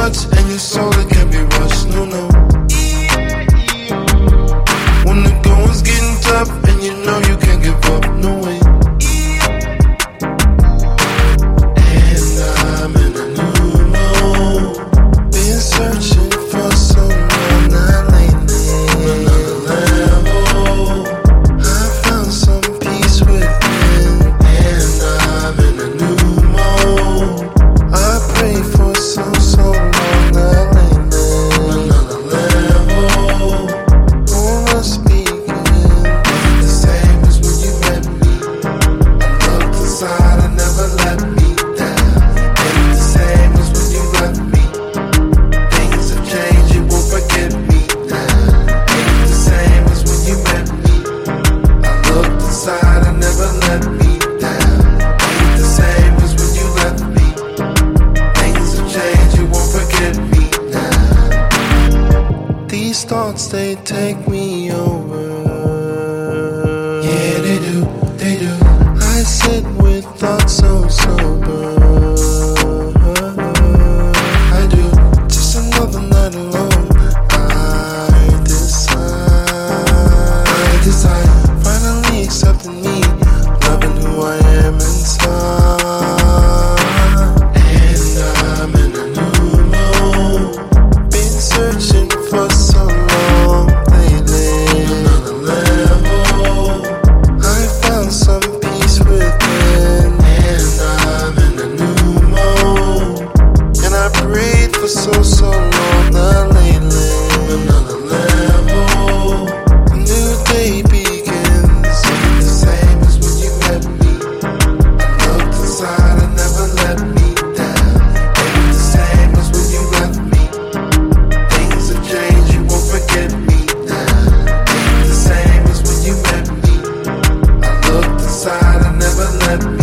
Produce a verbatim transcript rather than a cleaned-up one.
touch and your soul that can't be rushed, no, no. When the going's getting tough and you know you can't give up, no way. And I'm in a new mode, been searching for so long, not lately. Another level, I found some peace within. And I'm in a new mode, I pray for so, so long, not lately. Another level, who must begin? Ain't the same as when you met me. I looked inside, I never let me down. Ain't the same as when you left me. Things have changed, you won't forget me now. Ain't the same as when you met me. I looked inside, I never let me down. Ain't the same as when you left me. Things have changed, you won't forget me now. These thoughts, they take me over. Yeah, they do, they do. I sit with thoughts so sober. I do, just another night alone. I decide, I decide, finally accepting me, loving who I am inside. And I'm in a new mode, been searching for so long lately. Another level, I found some peace within. And I'm in a new mode, and I prayed for so, so long, not lately. Another level, a new day begins. Ain't the same as when you met me. I looked inside, I never let me down. Ain't the same as when you left me. Things have changed, you won't forget me now. Ain't the same as when you met me. I looked inside, I never let me